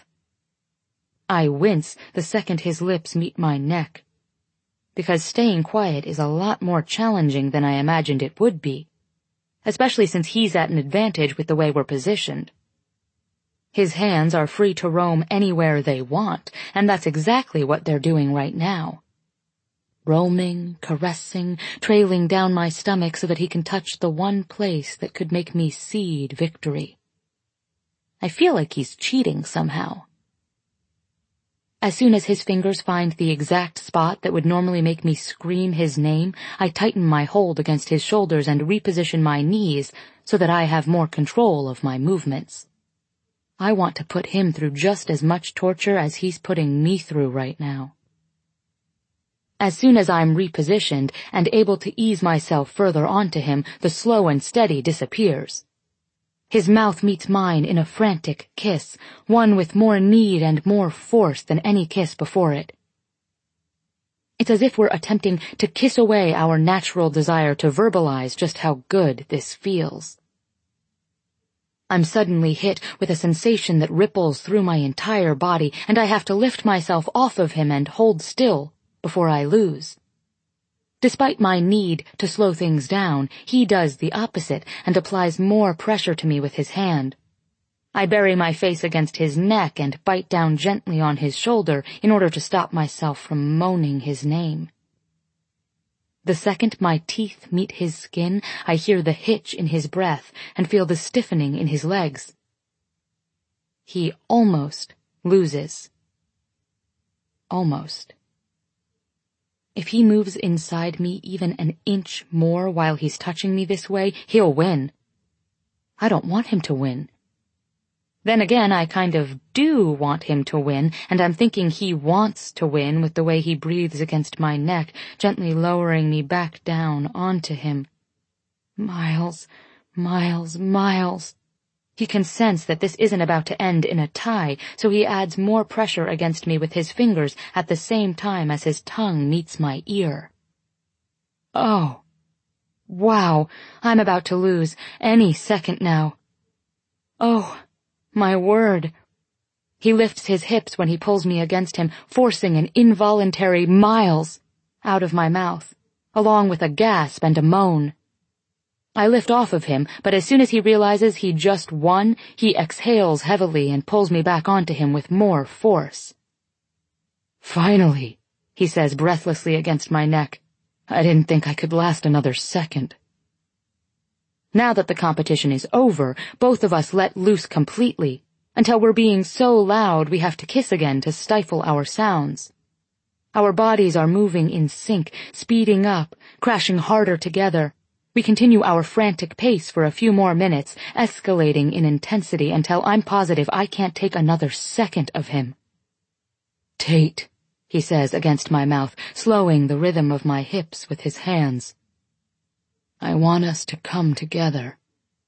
I wince the second his lips meet my neck, because staying quiet is a lot more challenging than I imagined it would be, especially since he's at an advantage with the way we're positioned. His hands are free to roam anywhere they want, and that's exactly what they're doing right now. Roaming, caressing, trailing down my stomach so that he can touch the one place that could make me cede victory. I feel like he's cheating somehow. As soon as his fingers find the exact spot that would normally make me scream his name, I tighten my hold against his shoulders and reposition my knees so that I have more control of my movements. I want to put him through just as much torture as he's putting me through right now. As soon as I'm repositioned and able to ease myself further onto him, the slow and steady disappears. His mouth meets mine in a frantic kiss, one with more need and more force than any kiss before it. It's as if we're attempting to kiss away our natural desire to verbalize just how good this feels. I'm suddenly hit with a sensation that ripples through my entire body, and I have to lift myself off of him and hold still before I lose. Despite my need to slow things down, he does the opposite and applies more pressure to me with his hand. I bury my face against his neck and bite down gently on his shoulder in order to stop myself from moaning his name. The second my teeth meet his skin, I hear the hitch in his breath and feel the stiffening in his legs. He almost loses. Almost. If he moves inside me even an inch more while he's touching me this way, he'll win. I don't want him to win. Then again, I kind of do want him to win, and I'm thinking he wants to win with the way he breathes against my neck, gently lowering me back down onto him. Miles, Miles, Miles. He can sense that this isn't about to end in a tie, so he adds more pressure against me with his fingers at the same time as his tongue meets my ear. Oh. Wow, I'm about to lose any second now. Oh, my word. He lifts his hips when he pulls me against him, forcing an involuntary Miles out of my mouth, along with a gasp and a moan. I lift off of him, but as soon as he realizes he just won, he exhales heavily and pulls me back onto him with more force. Finally, he says breathlessly against my neck. I didn't think I could last another second. Now that the competition is over, both of us let loose completely, until we're being so loud we have to kiss again to stifle our sounds. Our bodies are moving in sync, speeding up, crashing harder together. We continue our frantic pace for a few more minutes, escalating in intensity until I'm positive I can't take another second of him. "Tate," he says against my mouth, slowing the rhythm of my hips with his hands. "I want us to come together."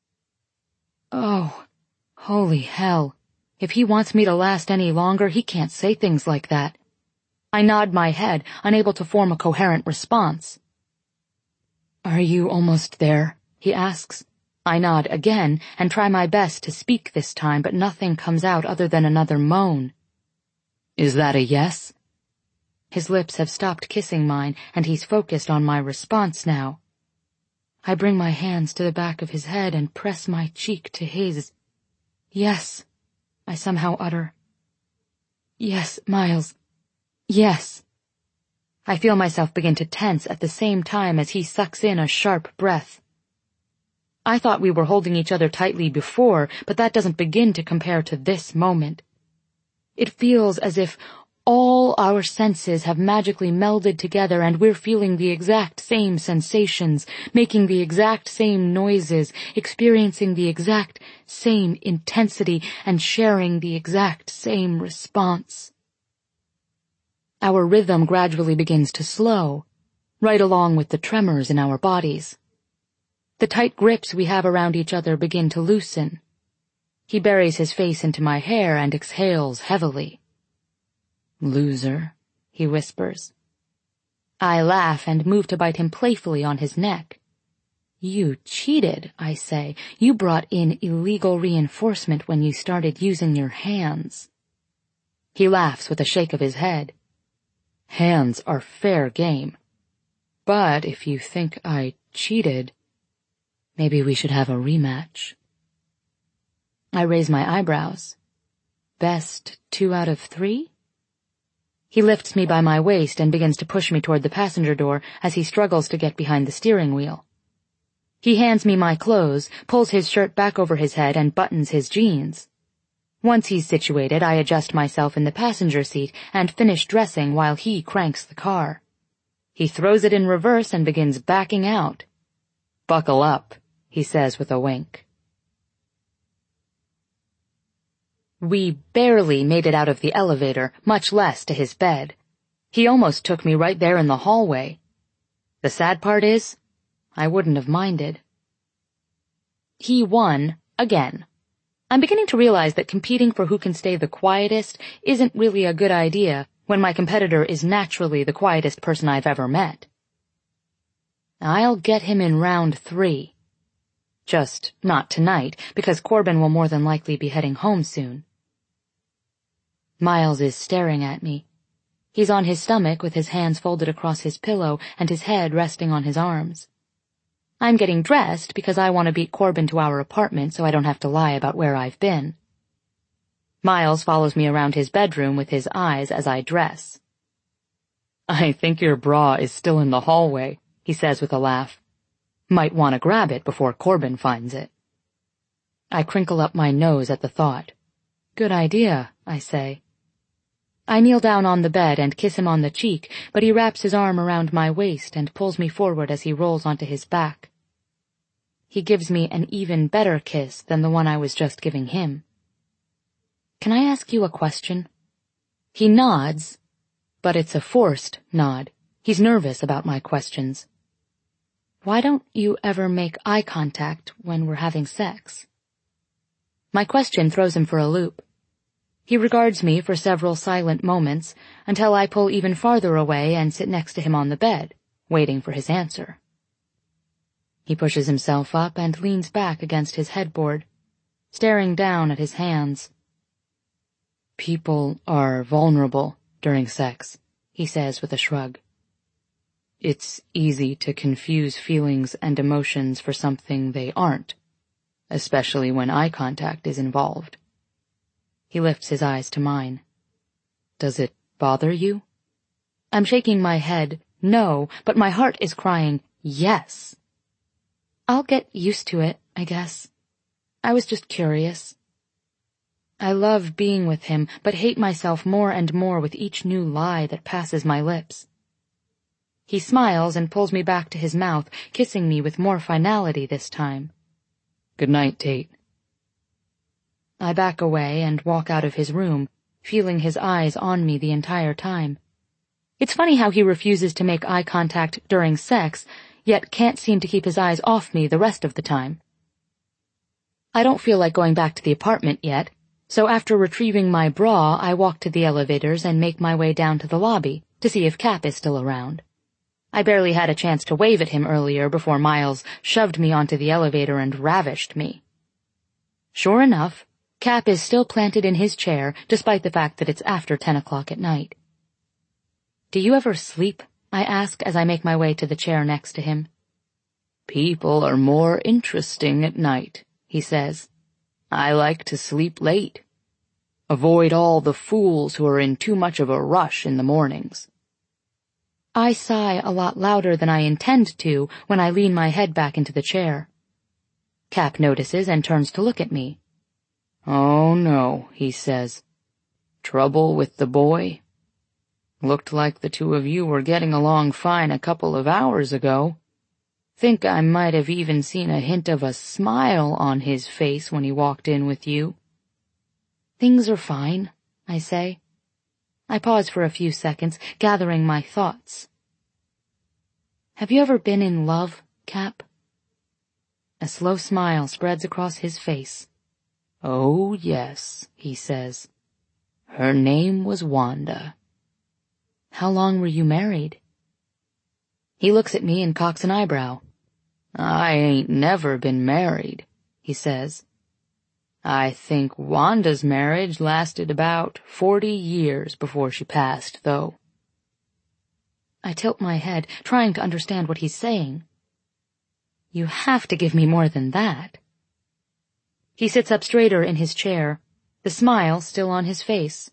Oh, holy hell. If he wants me to last any longer, he can't say things like that. I nod my head, unable to form a coherent response. "Are you almost there?" he asks. I nod again and try my best to speak this time, but nothing comes out other than another moan. "Is that a yes?" His lips have stopped kissing mine, and he's focused on my response now. I bring my hands to the back of his head and press my cheek to his. "Yes," I somehow utter. "Yes, Miles. Yes." I feel myself begin to tense at the same time as he sucks in a sharp breath. I thought we were holding each other tightly before, but that doesn't begin to compare to this moment. It feels as if all our senses have magically melded together and we're feeling the exact same sensations, making the exact same noises, experiencing the exact same intensity, and sharing the exact same response. Our rhythm gradually begins to slow, right along with the tremors in our bodies. The tight grips we have around each other begin to loosen. He buries his face into my hair and exhales heavily. "Loser," he whispers. I laugh and move to bite him playfully on his neck. "You cheated," I say. "You brought in illegal reinforcement when you started using your hands." He laughs with a shake of his head. "Hands are fair game. But if you think I cheated, maybe we should have a rematch." I raise my eyebrows. "Best two out of three?" He lifts me by my waist and begins to push me toward the passenger door as he struggles to get behind the steering wheel. He hands me my clothes, pulls his shirt back over his head, and buttons his jeans. Once he's situated, I adjust myself in the passenger seat and finish dressing while he cranks the car. He throws it in reverse and begins backing out. "Buckle up," he says with a wink. We barely made it out of the elevator, much less to his bed. He almost took me right there in the hallway. The sad part is, I wouldn't have minded. He won, again. I'm beginning to realize that competing for who can stay the quietest isn't really a good idea when my competitor is naturally the quietest person I've ever met. I'll get him in round three. Just not tonight, because Corbin will more than likely be heading home soon. Miles is staring at me. He's on his stomach with his hands folded across his pillow and his head resting on his arms. I'm getting dressed because I want to beat Corbin to our apartment so I don't have to lie about where I've been. Miles follows me around his bedroom with his eyes as I dress. "I think your bra is still in the hallway," he says with a laugh. "Might want to grab it before Corbin finds it." I crinkle up my nose at the thought. "Good idea," I say. I kneel down on the bed and kiss him on the cheek, but he wraps his arm around my waist and pulls me forward as he rolls onto his back. He gives me an even better kiss than the one I was just giving him. "Can I ask you a question?" He nods, but it's a forced nod. He's nervous about my questions. "Why don't you ever make eye contact when we're having sex?" My question throws him for a loop. He regards me for several silent moments until I pull even farther away and sit next to him on the bed, waiting for his answer. He pushes himself up and leans back against his headboard, staring down at his hands. "People are vulnerable during sex," he says with a shrug. "It's easy to confuse feelings and emotions for something they aren't, especially when eye contact is involved." He lifts his eyes to mine. "Does it bother you?" I'm shaking my head, no, but my heart is crying, yes. I'll get used to it, I guess. I was just curious. I love being with him, but hate myself more and more with each new lie that passes my lips. He smiles and pulls me back to his mouth, kissing me with more finality this time. Good night, Tate. I back away and walk out of his room, feeling his eyes on me the entire time. It's funny how he refuses to make eye contact during sex, yet can't seem to keep his eyes off me the rest of the time. I don't feel like going back to the apartment yet, so after retrieving my bra, I walk to the elevators and make my way down to the lobby to see if Cap is still around. I barely had a chance to wave at him earlier before Miles shoved me onto the elevator and ravished me. Sure enough, Cap is still planted in his chair despite the fact that it's after ten o'clock at night. Do you ever sleep? I ask as I make my way to the chair next to him. People are more interesting at night, he says. I like to sleep late. Avoid all the fools who are in too much of a rush in the mornings. I sigh a lot louder than I intend to when I lean my head back into the chair. Cap notices and turns to look at me. Oh no, he says. Trouble with the boy? Looked like the two of you were getting along fine a couple of hours ago. Think I might have even seen a hint of a smile on his face when he walked in with you. Things are fine, I say. I pause for a few seconds, gathering my thoughts. Have you ever been in love, Cap? A slow smile spreads across his face. Oh, yes, he says. Her name was Wanda. How long were you married? He looks at me and cocks an eyebrow. I ain't never been married, he says. I think Wanda's marriage lasted about forty years before she passed, though. I tilt my head, trying to understand what he's saying. You have to give me more than that. He sits up straighter in his chair, the smile still on his face.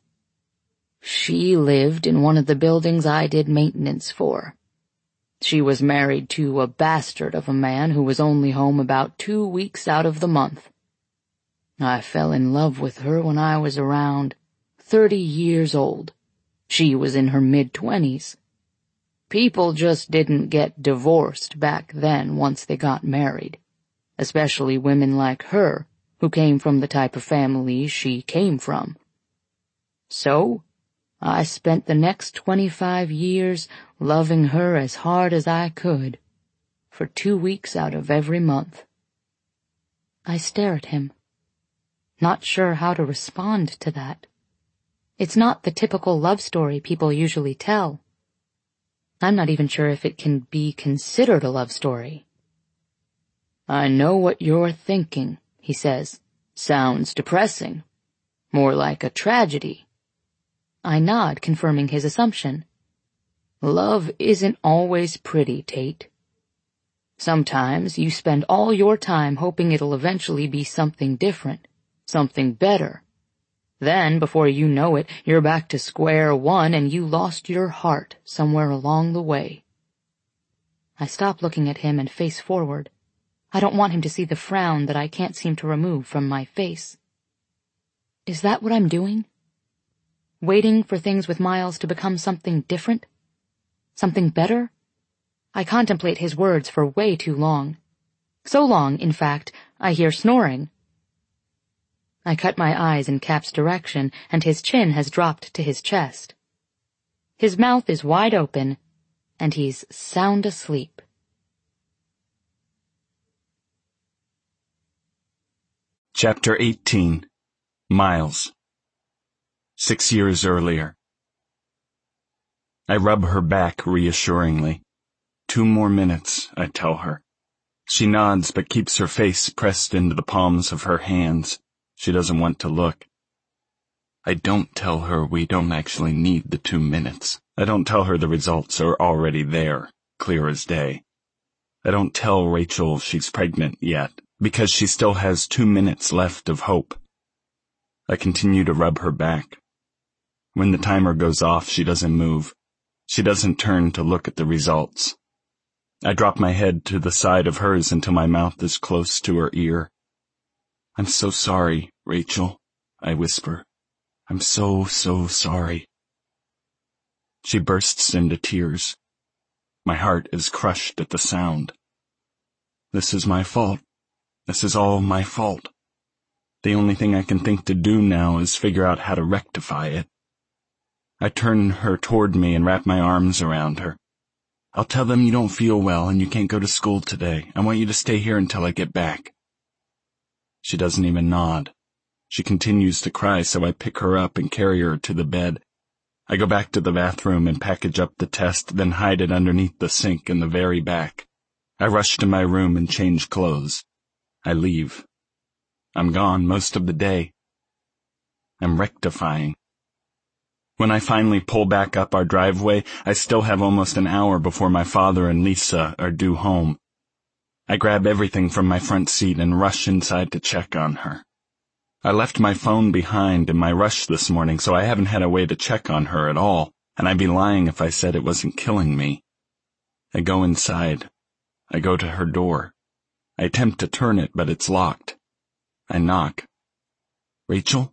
She lived in one of the buildings I did maintenance for. She was married to a bastard of a man who was only home about two weeks out of the month. I fell in love with her when I was around thirty years old. She was in her mid-twenties. People just didn't get divorced back then once they got married, especially women like her, who came from the type of family she came from. So, I spent the next twenty-five years loving her as hard as I could, for two weeks out of every month. I stare at him, not sure how to respond to that. It's not the typical love story people usually tell. I'm not even sure if it can be considered a love story. I know what you're thinking, he says. Sounds depressing. More like a tragedy. I nod, confirming his assumption. Love isn't always pretty, Tate. Sometimes you spend all your time hoping it'll eventually be something different, something better. Then, before you know it, you're back to square one and you lost your heart somewhere along the way. I stop looking at him and face forward. I don't want him to see the frown that I can't seem to remove from my face. Is that what I'm doing? Waiting for things with Miles to become something different? Something better? I contemplate his words for way too long. So long, in fact, I hear snoring. I cut my eyes in Cap's direction, and his chin has dropped to his chest. His mouth is wide open, and he's sound asleep.
Chapter eighteen. Miles. Six years earlier. I rub her back reassuringly. Two more minutes, I tell her. She nods but keeps her face pressed into the palms of her hands. She doesn't want to look. I don't tell her we don't actually need the two minutes. I don't tell her the results are already there, clear as day. I don't tell Rachel she's pregnant yet, because she still has two minutes left of hope. I continue to rub her back. When the timer goes off, she doesn't move. She doesn't turn to look at the results. I drop my head to the side of hers until my mouth is close to her ear. "I'm so sorry, Rachel," I whisper. "I'm so, so sorry." She bursts into tears. My heart is crushed at the sound. This is my fault. This is all my fault. The only thing I can think to do now is figure out how to rectify it. I turn her toward me and wrap my arms around her. "I'll tell them you don't feel well and you can't go to school today. I want you to stay here until I get back." She doesn't even nod. She continues to cry, so I pick her up and carry her to the bed. I go back to the bathroom and package up the test, then hide it underneath the sink in the very back. I rush to my room and change clothes. I leave. I'm gone most of the day. I'm rectifying. When I finally pull back up our driveway, I still have almost an hour before my father and Lisa are due home. I grab everything from my front seat and rush inside to check on her. I left my phone behind in my rush this morning, so I haven't had a way to check on her at all, and I'd be lying if I said it wasn't killing me. I go inside. I go to her door. I attempt to turn it, but it's locked. I knock. "Rachel?"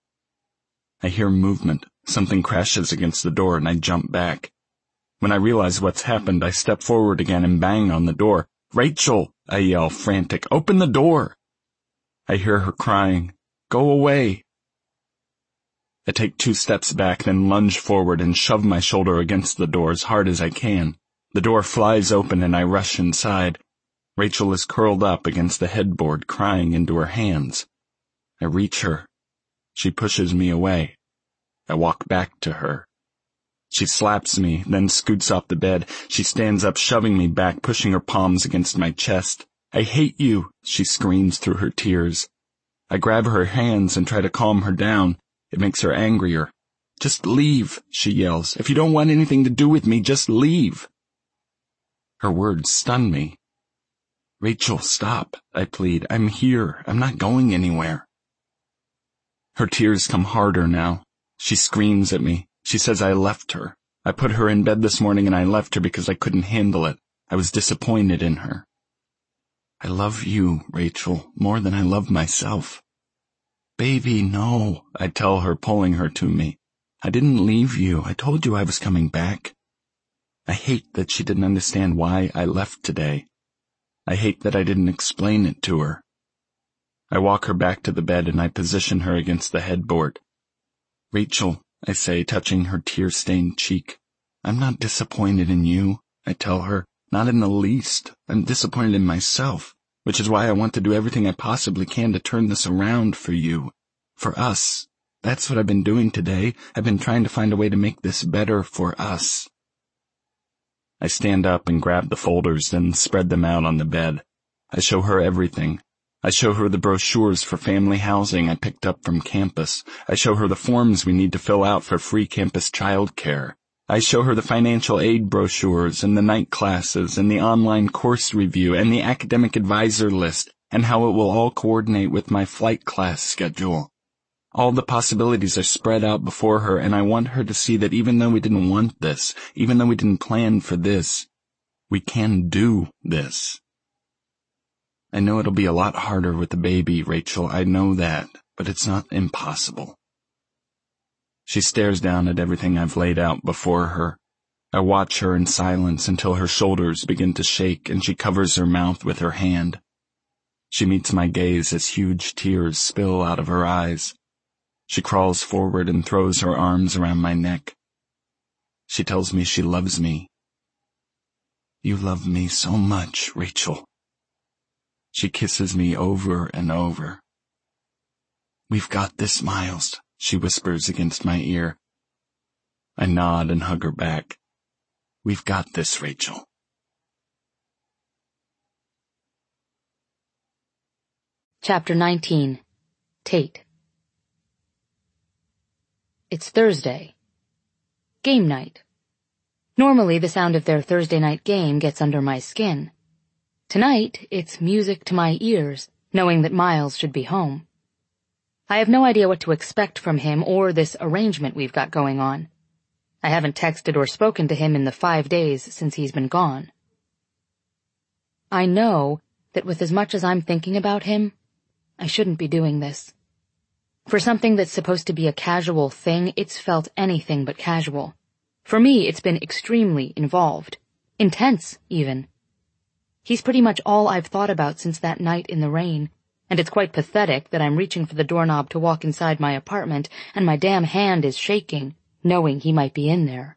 I hear movement. Something crashes against the door and I jump back. When I realize what's happened, I step forward again and bang on the door. "Rachel!" I yell, frantic. "Open the door!" I hear her crying, "Go away!" I take two steps back, then lunge forward and shove my shoulder against the door as hard as I can. The door flies open and I rush inside. Rachel is curled up against the headboard, crying into her hands. I reach her. She pushes me away. I walk back to her. She slaps me, then scoots off the bed. She stands up, shoving me back, pushing her palms against my chest. "I hate you," she screams through her tears. I grab her hands and try to calm her down. It makes her angrier. "Just leave," she yells. "If you don't want anything to do with me, just leave." Her words stun me. "Rachel, stop," I plead. "I'm here. I'm not going anywhere." Her tears come harder now. She screams at me. She says I left her. I put her in bed this morning and I left her because I couldn't handle it. I was disappointed in her. "I love you, Rachel, more than I love myself." "Baby, no," I tell her, pulling her to me. "I didn't leave you. I told you I was coming back." I hate that she didn't understand why I left today. I hate that I didn't explain it to her. I walk her back to the bed and I position her against the headboard. "Rachel," I say, touching her tear-stained cheek. "I'm not disappointed in you," I tell her. "Not in the least. I'm disappointed in myself, which is why I want to do everything I possibly can to turn this around for you. For us. That's what I've been doing today. I've been trying to find a way to make this better for us." I stand up and grab the folders, then spread them out on the bed. I show her everything. I show her the brochures for family housing I picked up from campus. I show her the forms we need to fill out for free campus childcare. I show her the financial aid brochures and the night classes and the online course review and the academic advisor list and how it will all coordinate with my flight class schedule. All the possibilities are spread out before her, and I want her to see that even though we didn't want this, even though we didn't plan for this, we can do this. I know it'll be a lot harder with the baby, Rachel, I know that, but it's not impossible. She stares down at everything I've laid out before her. I watch her in silence until her shoulders begin to shake and she covers her mouth with her hand. She meets my gaze as huge tears spill out of her eyes. She crawls forward and throws her arms around my neck. She tells me she loves me. "You love me so much, Rachel." She kisses me over and over. "We've got this, Miles," she whispers against my ear. I nod and hug her back. "We've got this, Rachel."
Chapter nineteen. Tate. It's Thursday. Game night. Normally the sound of their Thursday night game gets under my skin. Tonight, it's music to my ears, knowing that Miles should be home. I have no idea what to expect from him or this arrangement we've got going on. I haven't texted or spoken to him in the five days since he's been gone. I know that with as much as I'm thinking about him, I shouldn't be doing this. For something that's supposed to be a casual thing, it's felt anything but casual. For me, it's been extremely involved. Intense, even. He's pretty much all I've thought about since that night in the rain, and it's quite pathetic that I'm reaching for the doorknob to walk inside my apartment and my damn hand is shaking, knowing he might be in there.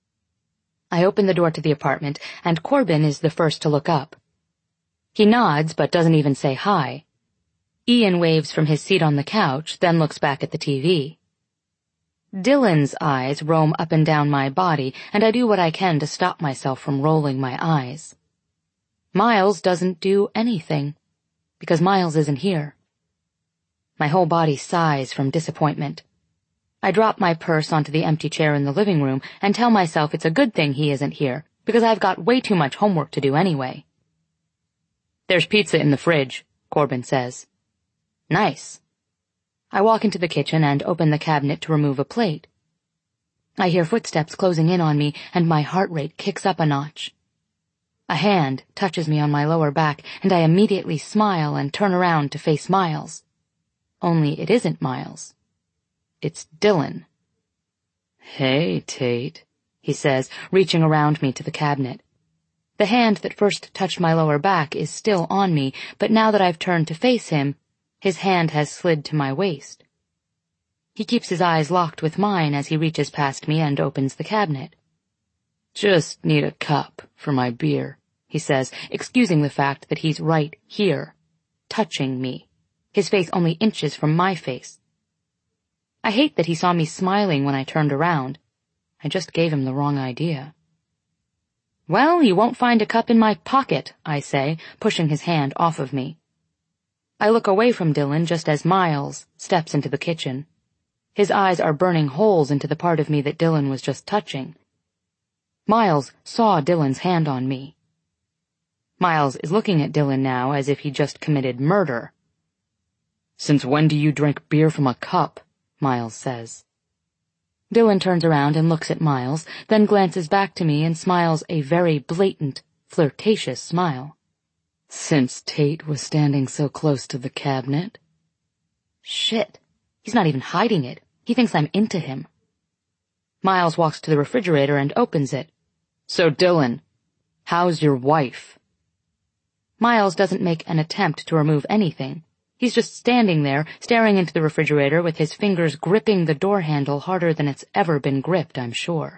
I open the door to the apartment, and Corbin is the first to look up. He nods but doesn't even say hi. Ian waves from his seat on the couch, then looks back at the T V. Dylan's eyes roam up and down my body, and I do what I can to stop myself from rolling my eyes. Miles doesn't do anything, because Miles isn't here. My whole body sighs from disappointment. I drop my purse onto the empty chair in the living room and tell myself it's a good thing he isn't here, because I've got way too much homework to do anyway. "There's pizza in the fridge," Corbin says. "Nice." I walk into the kitchen and open the cabinet to remove a plate. I hear footsteps closing in on me, and my heart rate kicks up a notch. A hand touches me on my lower back, and I immediately smile and turn around to face Miles. Only it isn't Miles. It's Dylan. "Hey, Tate," he says, reaching around me to the cabinet. The hand that first touched my lower back is still on me, but now that I've turned to face him, his hand has slid to my waist. He keeps his eyes locked with mine as he reaches past me and opens the cabinet. "Just need a cup for my beer," he says, excusing the fact that he's right here, touching me, his face only inches from my face. I hate that he saw me smiling when I turned around. I just gave him the wrong idea. "Well, you won't find a cup in my pocket," I say, pushing his hand off of me. I look away from Dylan just as Miles steps into the kitchen. His eyes are burning holes into the part of me that Dylan was just touching. Miles saw Dylan's hand on me. Miles is looking at Dylan now as if he just committed murder. "Since when do you drink beer from a cup?" Miles says. Dylan turns around and looks at Miles, then glances back to me and smiles a very blatant, flirtatious smile. "Since Tate was standing so close to the cabinet." Shit. He's not even hiding it. He thinks I'm into him. Miles walks to the refrigerator and opens it. "So, Dylan, how's your wife?" Miles doesn't make an attempt to remove anything. He's just standing there, staring into the refrigerator with his fingers gripping the door handle harder than it's ever been gripped, I'm sure.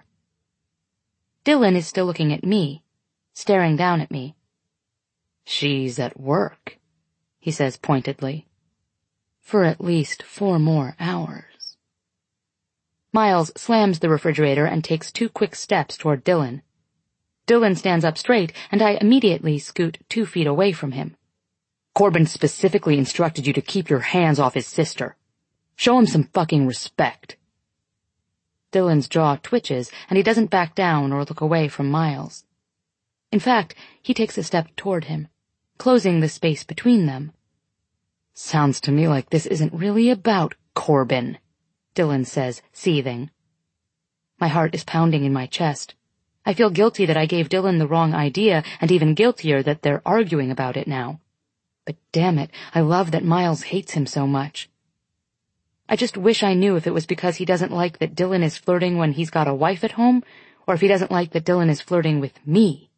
Dylan is still looking at me, staring down at me. "She's at work," he says pointedly. "For at least four more hours." Miles slams the refrigerator and takes two quick steps toward Dylan. Dylan stands up straight, and I immediately scoot two feet away from him. "Corbin specifically instructed you to keep your hands off his sister. Show him some fucking respect." Dylan's jaw twitches, and he doesn't back down or look away from Miles. In fact, he takes a step toward him, closing the space between them. "Sounds to me like this isn't really about Corbin," Dylan says, seething. My heart is pounding in my chest. I feel guilty that I gave Dylan the wrong idea, and even guiltier that they're arguing about it now. But damn it, I love that Miles hates him so much. I just wish I knew if it was because he doesn't like that Dylan is flirting when he's got a wife at home, or if he doesn't like that Dylan is flirting with me.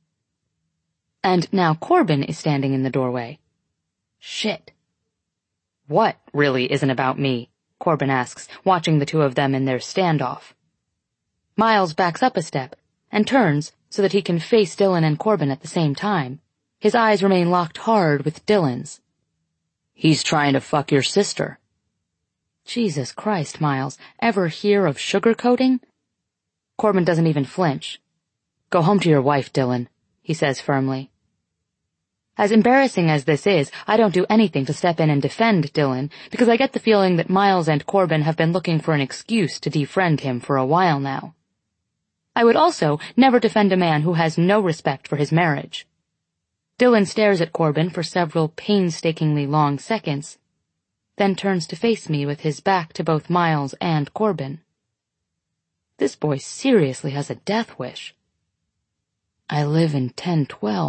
And now Corbin is standing in the doorway. Shit. "What really isn't about me?" Corbin asks, watching the two of them in their standoff. Miles backs up a step and turns so that he can face Dylan and Corbin at the same time. His eyes remain locked hard with Dylan's. "He's trying to fuck your sister." Jesus Christ, Miles, ever hear of sugarcoating? Corbin doesn't even flinch. "Go home to your wife, Dylan," he says firmly. As embarrassing as this is, I don't do anything to step in and defend Dylan, because I get the feeling that Miles and Corbin have been looking for an excuse to defriend him for a while now. I would also never defend a man who has no respect for his marriage. Dylan stares at Corbin for several painstakingly long seconds, then turns to face me with his back to both Miles and Corbin. This boy seriously has a death wish. "I live in ten twelve,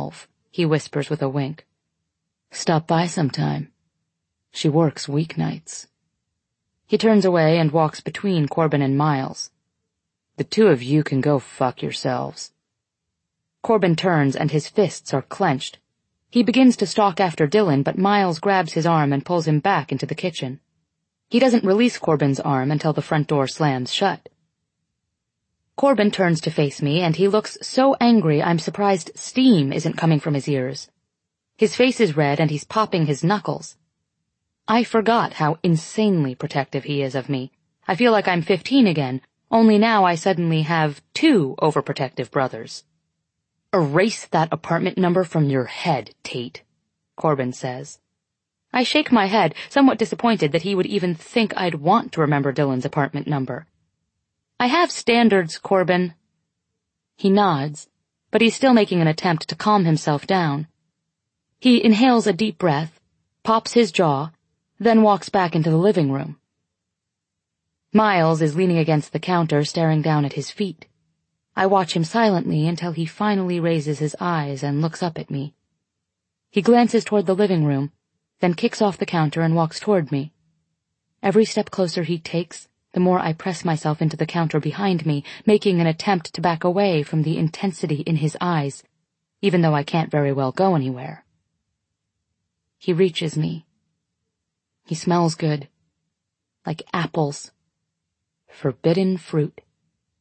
he whispers with a wink. Stop by sometime. She works weeknights. He turns away and walks between Corbin and Miles. The two of you can go fuck yourselves. Corbin turns and his fists are clenched. He begins to stalk after Dylan, but Miles grabs his arm and pulls him back into the kitchen. He doesn't release Corbin's arm until the front door slams shut. Corbin turns to face me, and he looks so angry I'm surprised steam isn't coming from his ears. His face is red and he's popping his knuckles. I forgot how insanely protective he is of me. I feel like I'm fifteen again, only now I suddenly have two overprotective brothers. Erase that apartment number from your head, Tate, Corbin says. I shake my head, somewhat disappointed that he would even think I'd want to remember Dylan's apartment number. I have standards, Corbin. He nods, but he's still making an attempt to calm himself down. He inhales a deep breath, pops his jaw, then walks back into the living room. Miles is leaning against the counter, staring down at his feet. I watch him silently until he finally raises his eyes and looks up at me. He glances toward the living room, then kicks off the counter and walks toward me. Every step closer he takes, the more I press myself into the counter behind me, making an attempt to back away from the intensity in his eyes, even though I can't very well go anywhere. He reaches me. He smells good, like apples, forbidden fruit.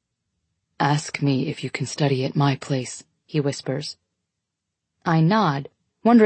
Ask me if you can study at my place, he whispers. I nod,